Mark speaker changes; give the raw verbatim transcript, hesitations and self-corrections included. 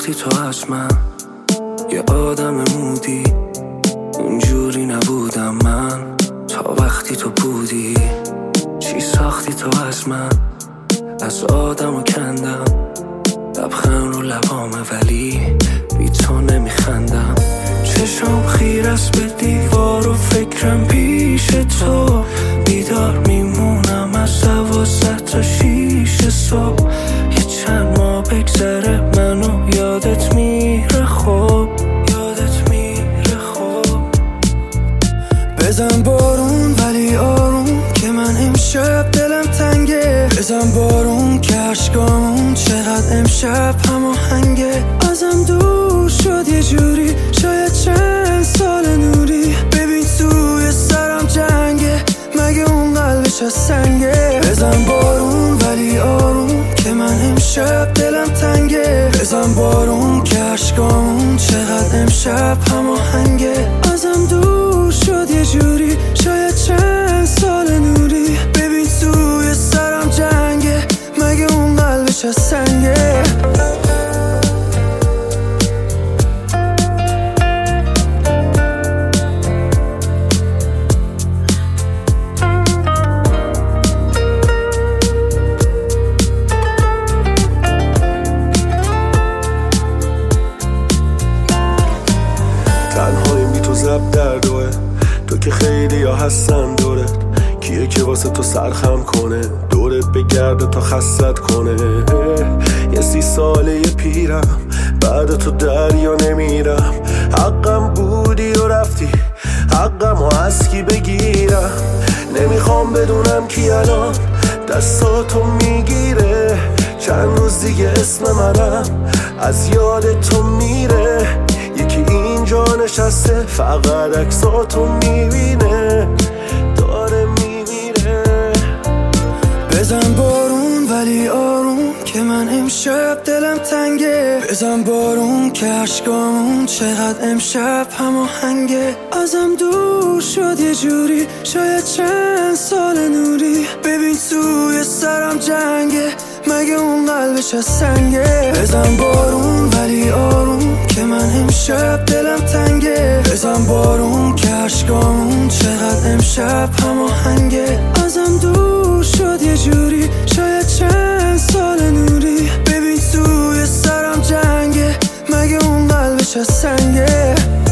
Speaker 1: ساختی تو از من یه آدم مودی، اونجوری نبودم من تا وقتی تو بودی. چی ساختی تو از من؟ از آدم و کندم لبخند رو لبامه ولی بی تو نمیخندم. چشم خیر است به دیوار و فکرم پیش تو، بیدار میمونم از دوازده تا شیش صبح. یه چند ماه بگذره منو یادت میره خوب، یادت میره خوب. بزن بارون ولی آروم که من امشب دلم تنگه، بزن بارون که عشقامون چقدر امشب هماهنگه. ازم دور شد یه جوری، شاید چند سال نوری. ببین توی سرم جنگه، مگه اون قلبش از سنگه. بزن بارون ولی آروم که من امشب دلم تنگه، بزن بارون که عشقامون چقدر امشب هماهنگه. ازم دور شد یه جوری، شاید چند سال نوری. ببین توی سرم جنگه، مگه اون قلبش از سنگه.
Speaker 2: تنهاییم بی تو زب در دوه، تو که خیلی ها هستن دورت. کیه که واسه تو سرخم کنه، دورت بگرده تا خستت کنه. یه سی ساله یه پیرم، بعد تو دریا نمیرم. حقم بودی و رفتی، حقم و از کی بگیرم. نمیخوام بدونم کی الان دستاتو میگیره. چند روز دیگه اسم منم از یاد تو میره. یکی اینجا نشسته فقط عکساتو میبینه، داره میمیره.
Speaker 1: بزن بارون ولی آروم که من امشب دلم تنگه، بزن بارون که عشقامون چقدر امشب هماهنگه. ازم دور شد یه جوری، شاید چند سال نوری. ببین توی سرم جنگه، مگه اون قلبش از سنگه. بزن بارون ولی آروم که من امشب دلم تنگه، بزن بارون که عشقامون چقدر امشب هماهنگه. ازم دور شد یه جوری، شاید چند سال نوری. ببین توی سرم جنگه، مگه اون قلبش از سنگه.